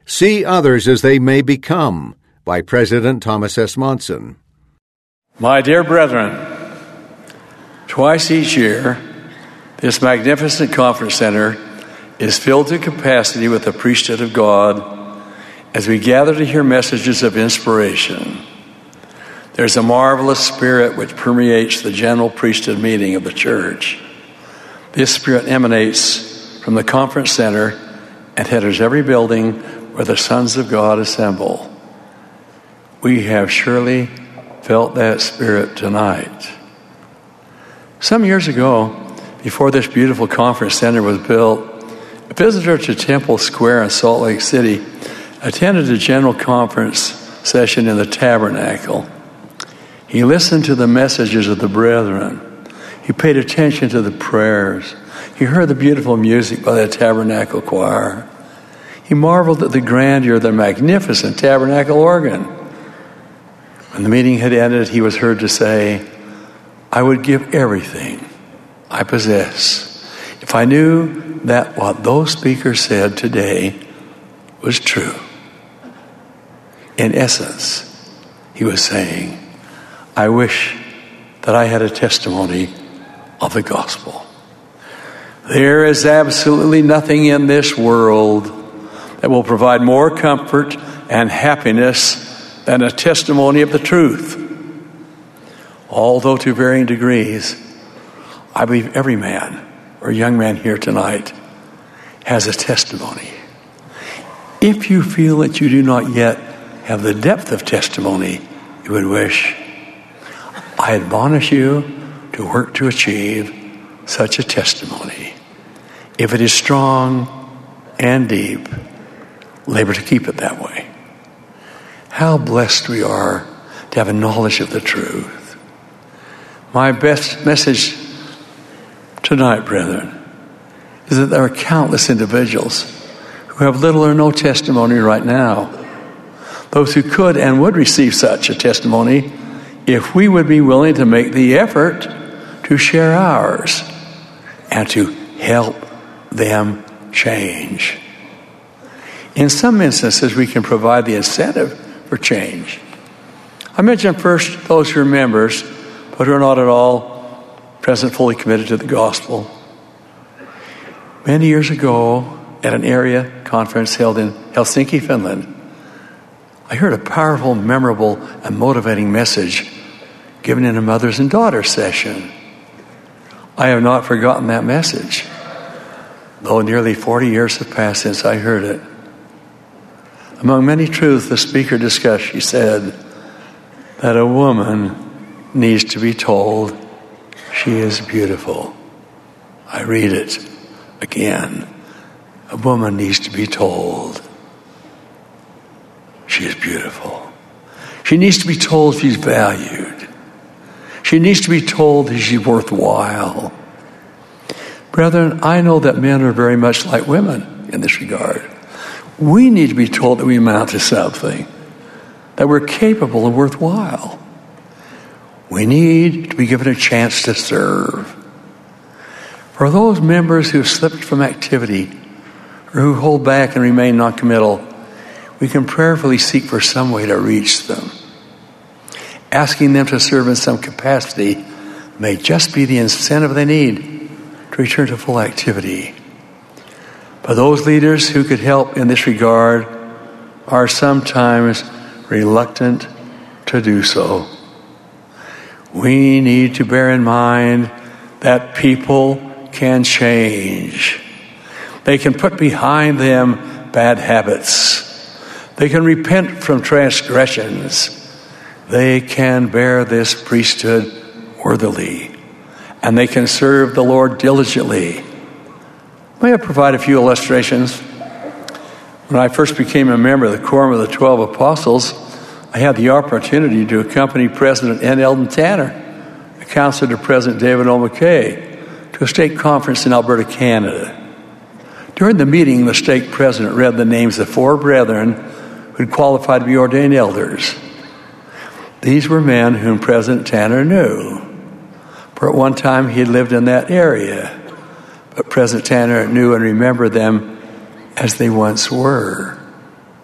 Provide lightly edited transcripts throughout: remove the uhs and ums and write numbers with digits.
See Others as They May Become by President Thomas S. Monson. My dear brethren, twice each year, this magnificent conference center is filled to capacity with the priesthood of God as we gather to hear messages of inspiration. There's a marvelous spirit which permeates the general priesthood meeting of the church. This spirit emanates from the conference center and enters every building where the sons of God assemble. We have surely felt that spirit tonight. Some years ago, before this beautiful conference center was built, a visitor to Temple Square in Salt Lake City attended a general conference session in the tabernacle. He listened to the messages of the brethren. He paid attention to the prayers. He heard the beautiful music by the tabernacle choir. He marveled at the grandeur of the magnificent tabernacle organ. When the meeting had ended, he was heard to say, "I would give everything I possess if I knew that what those speakers said today was true." In essence, he was saying, "I wish that I had a testimony of the gospel." There is absolutely nothing in this world that will provide more comfort and happiness than a testimony of the truth. Although to varying degrees, I believe every man or young man here tonight has a testimony. If you feel that you do not yet have the depth of testimony you would wish, I admonish you to work to achieve such a testimony. If it is strong and deep, labor to keep it that way. How blessed we are to have a knowledge of the truth. My best message tonight, brethren, is that there are countless individuals who have little or no testimony right now. Those who could and would receive such a testimony if we would be willing to make the effort to share ours and to help them change. In some instances, we can provide the incentive for change. I mentioned first those who are members, but who are not at all present, fully committed to the gospel. Many years ago, at an area conference held in Helsinki, Finland, I heard a powerful, memorable, and motivating message given in a mothers and daughters session. I have not forgotten that message, though nearly 40 years have passed since I heard it. Among many truths the speaker discussed, she said that a woman needs to be told she is beautiful. I read it again. A woman needs to be told she is beautiful. She needs to be told she's valued. She needs to be told that she's worthwhile. Brethren, I know that men are very much like women in this regard. We need to be told that we amount to something, that we're capable and worthwhile. We need to be given a chance to serve. For those members who have slipped from activity or who hold back and remain non-committal, we can prayerfully seek for some way to reach them. Asking them to serve in some capacity may just be the incentive they need to return to full activity. But those leaders who could help in this regard are sometimes reluctant to do so. We need to bear in mind that people can change. They can put behind them bad habits. They can repent from transgressions. They can bear this priesthood worthily. And they can serve the Lord diligently. May I provide a few illustrations? When I first became a member of the Quorum of the 12 Apostles, I had the opportunity to accompany President N. Eldon Tanner, a counselor to President David O. McKay, to a stake conference in Alberta, Canada. During the meeting, the stake president read the names of 4 brethren who had qualified to be ordained elders. These were men whom President Tanner knew, for at one time he had lived in that area. But President Tanner knew and remembered them as they once were.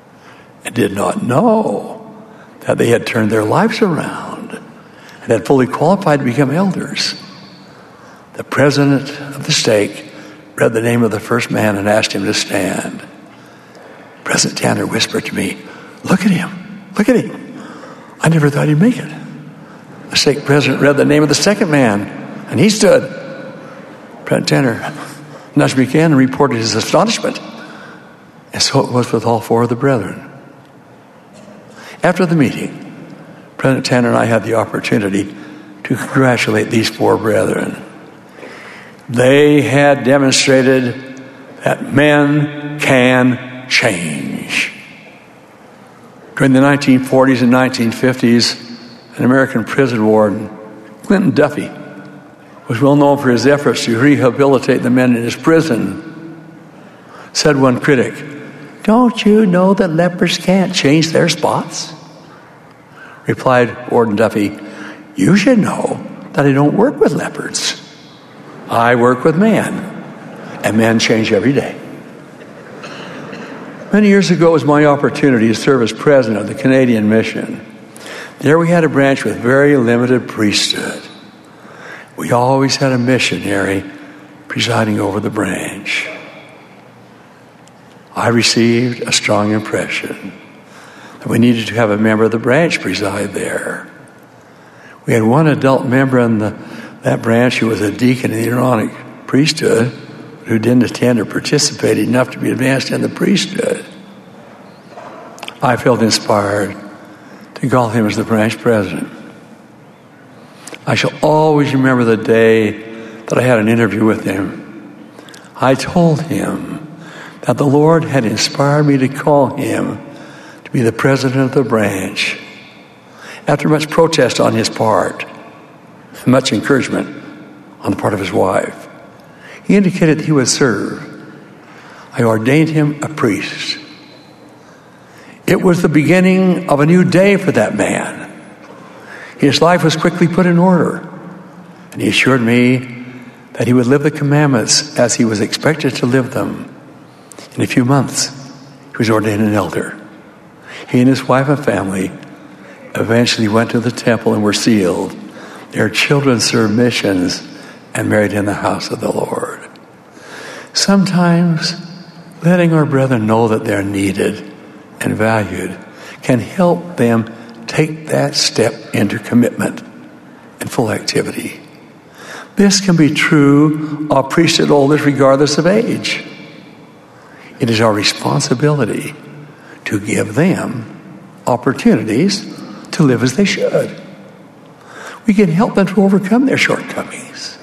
did not know that they had turned their lives around and had fully qualified to become elders. The president of the stake read the name of the first man and asked him to stand. President Tanner whispered to me, "Look at him, look at him." I never thought he'd make it. The stake president read the name of the second man, and he stood. President Tanner nudged me again and reported his astonishment. And so it was with all four of the brethren. After the meeting, President Tanner and I had the opportunity to congratulate these four brethren. They had demonstrated that men can change. During the 1940s and 1950s, an American prison warden, Clinton Duffy, was well known for his efforts to rehabilitate the men in his prison. Said one critic, "Don't you know that lepers can't change their spots?" Replied Warden Duffy, "You should know that I don't work with leopards. I work with men, and men change every day." Many years ago, it was my opportunity to serve as president of the Canadian Mission. There we had a branch with very limited priesthood. We always had a missionary presiding over the branch. I received a strong impression that we needed to have a member of the branch preside there. We had one adult member in that branch who was a deacon in the Aaronic priesthood, who didn't attend or participate enough to be advanced in the priesthood. I felt inspired to call him as the branch president. I shall always remember the day that I had an interview with him. I told him that the Lord had inspired me to call him to be the president of the branch. After much protest on his part, and much encouragement on the part of his wife, he indicated that he would serve. I ordained him a priest. It was the beginning of a new day for that man. His life was quickly put in order, and he assured me that he would live the commandments as he was expected to live them. In a few months, he was ordained an elder. He and his wife and family eventually went to the temple and were sealed. Their children served missions and married in the house of the Lord. Sometimes letting our brethren know that they're needed and valued can help them take that step into commitment and full activity. This can be true of priesthood elders regardless of age. It is our responsibility to give them opportunities to live as they should. We can help them to overcome their shortcomings.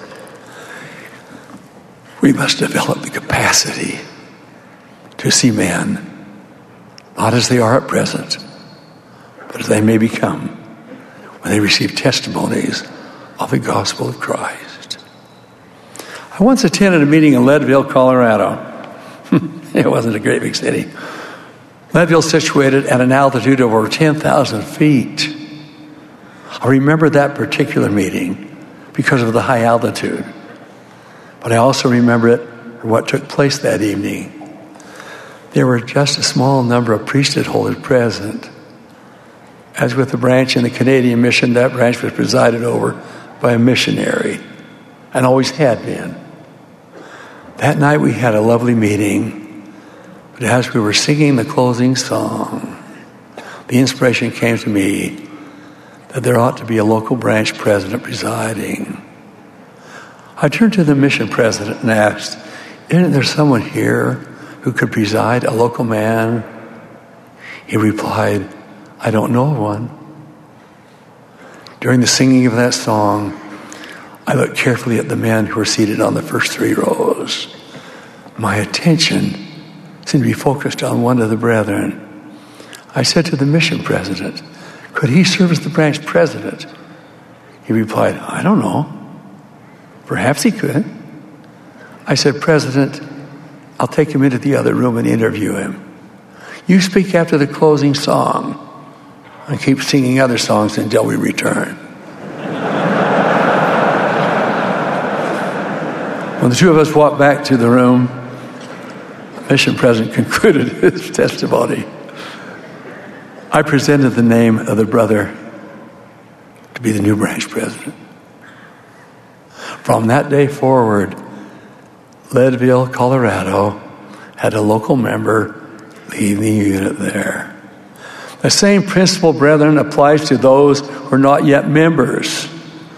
We must develop the capacity to see men not as they are at present, but as they may become when they receive testimonies of the gospel of Christ. I once attended a meeting in Leadville, Colorado. It wasn't a great big city. Leadville is situated at an altitude of over 10,000 feet. I remember that particular meeting because of the high altitude. But I also remember it for what took place that evening. There were just a small number of priesthood holders present. As with the branch in the Canadian Mission, that branch was presided over by a missionary, and always had been. That night we had a lovely meeting, but as we were singing the closing song, the inspiration came to me that there ought to be a local branch president presiding. I turned to the mission president and asked, "Isn't there someone here who could preside, a local man?" He replied, "I don't know of one." During the singing of that song, I looked carefully at the men who were seated on the first three rows. My attention seemed to be focused on one of the brethren. I said to the mission president, "Could he serve as the branch president?" He replied, "I don't know. Perhaps he could." I said, "President, I'll take him into the other room and interview him. You speak after the closing song and keep singing other songs until we return." When the two of us walked back to the room, the mission president concluded his testimony. I presented the name of the brother to be the new branch president. From that day forward, Leadville, Colorado, had a local member lead the unit there. The same principle, brethren, applies to those who are not yet members.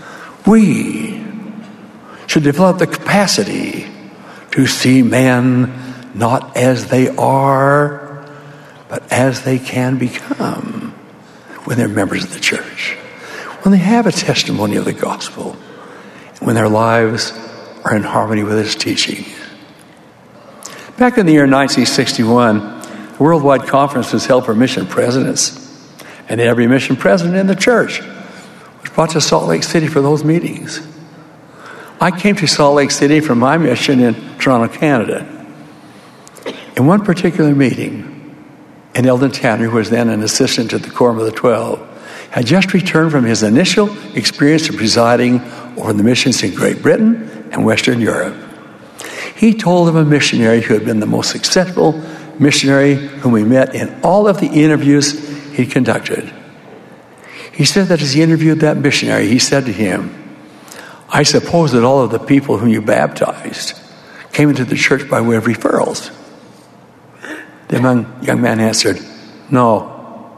We should develop the capacity to see men not as they are, but as they can become when they're members of the church, when they have a testimony of the gospel, when their lives are in harmony with His teaching. Back in the year 1961, a worldwide conference was held for mission presidents, and every mission president in the church was brought to Salt Lake City for those meetings. I came to Salt Lake City from my mission in Toronto, Canada. In one particular meeting, and Eldon Tanner, who was then an assistant to the Quorum of the 12, had just returned from his initial experience of presiding over the missions in Great Britain and Western Europe. He told of a missionary who had been the most successful missionary whom we met in all of the interviews he conducted. He said that as he interviewed that missionary, he said to him, "I suppose that all of the people whom you baptized came into the church by way of referrals." The young man answered, "No.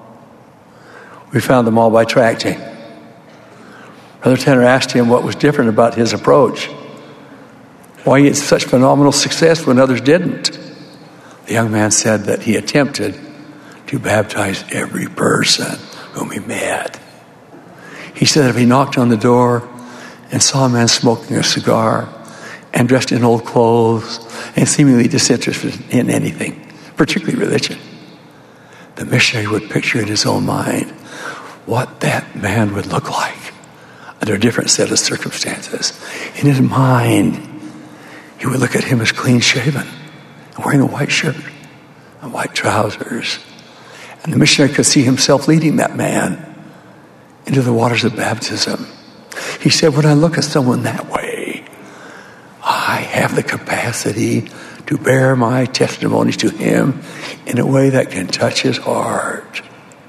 We found them all by tracting." Brother Tanner asked him what was different about his approach, why he had such phenomenal success when others didn't. The young man said that he attempted to baptize every person whom he met. He said that if he knocked on the door and saw a man smoking a cigar and dressed in old clothes and seemingly disinterested in anything, particularly religion, the missionary would picture in his own mind what that man would look like under a different set of circumstances. In his mind, he would look at him as clean-shaven and wearing a white shirt and white trousers. And the missionary could see himself leading that man into the waters of baptism. He said, when I look at someone that way, I have the capacity to bear my testimonies to him in a way that can touch his heart.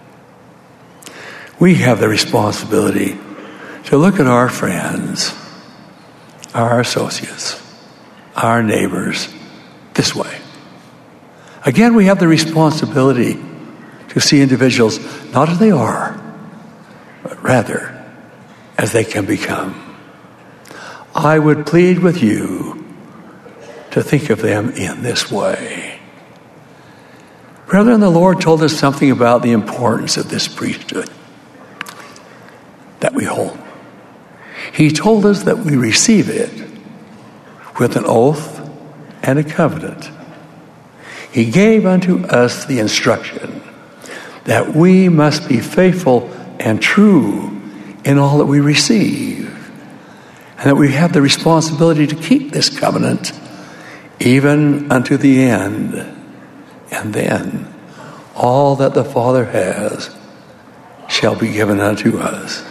We have the responsibility to look at our friends, our associates, our neighbors this way. Again, we have the responsibility to see individuals not as they are, but rather as they can become. I would plead with you to think of them in this way. Brethren, the Lord told us something about the importance of this priesthood that we hold. He told us that we receive it with an oath and a covenant. He gave unto us the instruction that we must be faithful and true in all that we receive, and that we have the responsibility to keep this covenant even unto the end. And then all that the Father has shall be given unto us.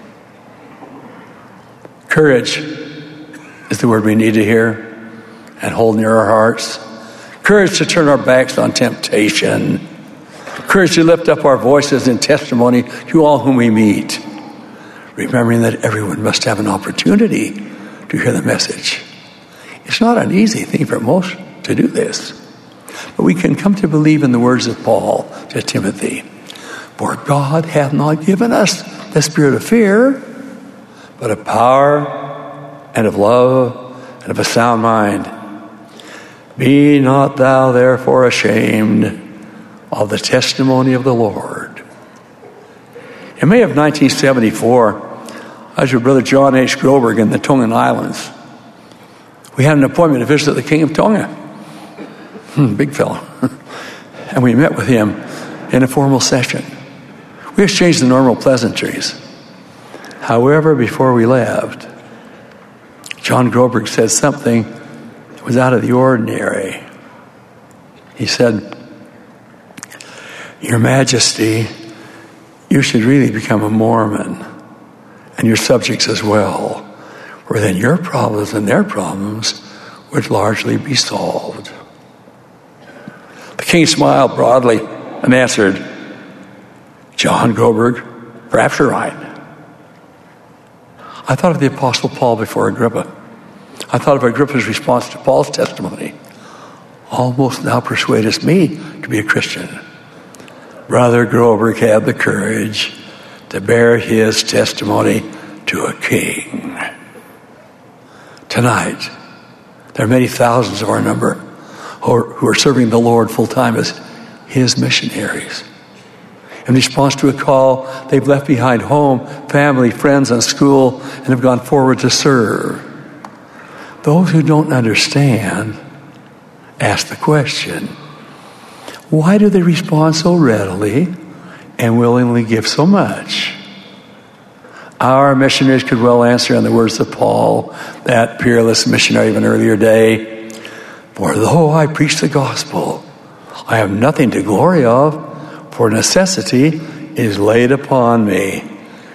Courage is the word we need to hear and hold near our hearts. Courage to turn our backs on temptation. Courage to lift up our voices in testimony to all whom we meet, remembering that everyone must have an opportunity to hear the message. It's not an easy thing for most to do this, but we can come to believe in the words of Paul to Timothy. For God hath not given us the spirit of fear, but of power and of love and of a sound mind. Be not thou therefore ashamed of the testimony of the Lord. In May of 1974, I was with Brother John H. Groberg in the Tongan Islands. We had an appointment to visit the King of Tonga. Big fellow. And we met with him in a formal session. We exchanged the normal pleasantries. However, before we left, John Groberg said something that was out of the ordinary. He said, Your Majesty, you should really become a Mormon, and your subjects as well, where then your problems and their problems would largely be solved. The king smiled broadly and answered, John Groberg, perhaps you're right. I thought of the Apostle Paul before Agrippa. I thought of Agrippa's response to Paul's testimony. Almost thou persuadest me to be a Christian. Brother Groberg had the courage to bear his testimony to a king. Tonight, there are many thousands of our number who are serving the Lord full-time as his missionaries. In response to a call, they've left behind home, family, friends, and school, and have gone forward to serve. Those who don't understand ask the question, why do they respond so readily and willingly give so much? Our missionaries could well answer in the words of Paul, that peerless missionary of an earlier day, for though I preach the gospel, I have nothing to glory of, for necessity is laid upon me.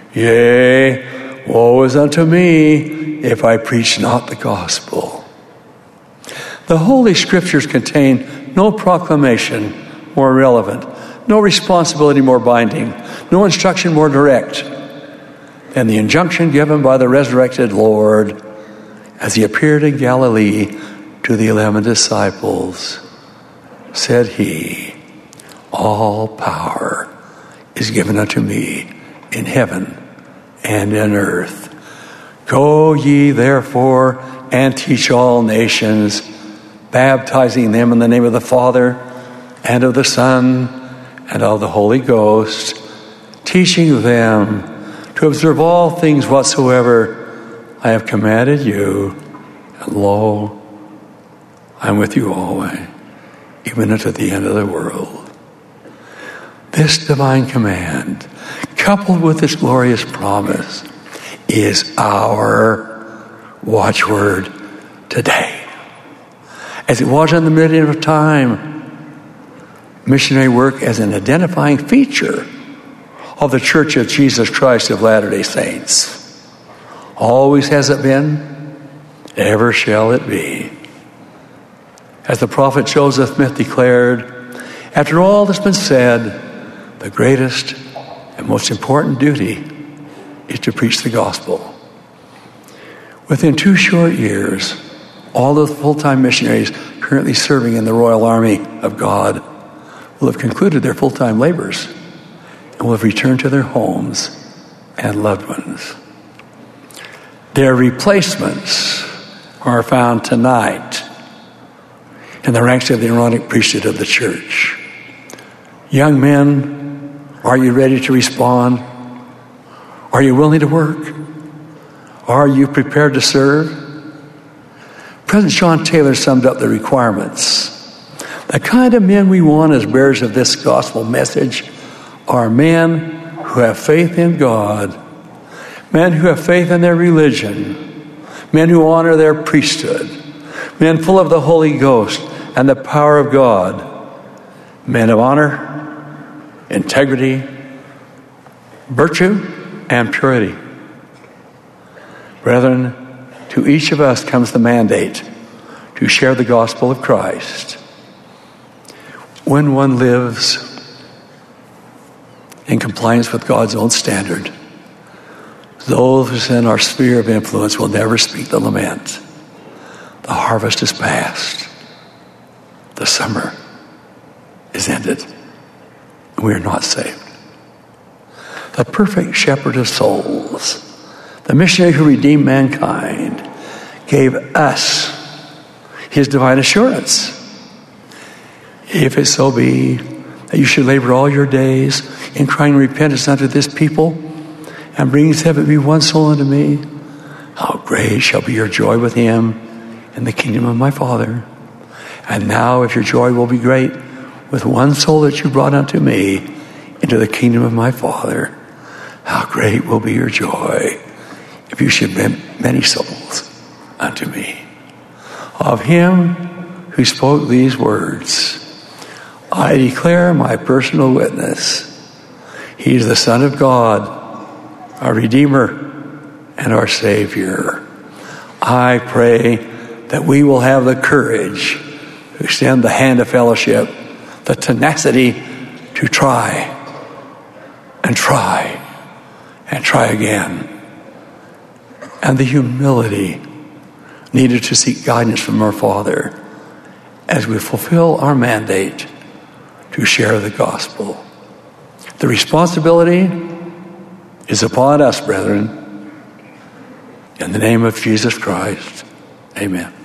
Yea, woe is unto me if I preach not the gospel. The Holy Scriptures contain no proclamation more relevant, no responsibility more binding, no instruction more direct than the injunction given by the resurrected Lord as he appeared in Galilee to the 11 disciples. Said he, all power is given unto me in heaven and in earth. Go ye therefore and teach all nations, baptizing them in the name of the Father and of the Son and of the Holy Ghost, teaching them to observe all things whatsoever I have commanded you. And lo, I am with you always, even unto the end of the world. This divine command, coupled with this glorious promise, is our watchword today. As it was in the beginning of time, missionary work as an identifying feature of the Church of Jesus Christ of Latter-day Saints. Always has it been, ever shall it be. As the prophet Joseph Smith declared, after all that's been said, the greatest and most important duty is to preach the gospel. Within 2 short years, all of the full-time missionaries currently serving in the Royal Army of God will have concluded their full-time labors and will have returned to their homes and loved ones. Their replacements are found tonight in the ranks of the Aaronic priesthood of the church. Young men, are you ready to respond? Are you willing to work? Are you prepared to serve? President John Taylor summed up the requirements. The kind of men we want as bearers of this gospel message are men who have faith in God, men who have faith in their religion, men who honor their priesthood, men full of the Holy Ghost and the power of God, men of honor, integrity, virtue, and purity. Brethren, to each of us comes the mandate to share the gospel of Christ. When one lives in compliance with God's own standard, those in our sphere of influence will never speak the lament. The harvest is past. The summer is ended. We are not saved. The perfect shepherd of souls, the missionary who redeemed mankind, gave us his divine assurance. If it so be that you should labor all your days in crying repentance unto this people, and bringing if it be one soul unto me, how great shall be your joy with him in the kingdom of my Father. And now, if your joy will be great with one soul that you brought unto me into the kingdom of my Father, how great will be your joy if you should bring many souls unto me. Of him who spoke these words, I declare my personal witness. He is the Son of God, our Redeemer and our Savior. I pray that we will have the courage to extend the hand of fellowship, the tenacity to try, and try again. And the humility needed to seek guidance from our Father as we fulfill our mandate to share the gospel. The responsibility is upon us, brethren. In the name of Jesus Christ, amen.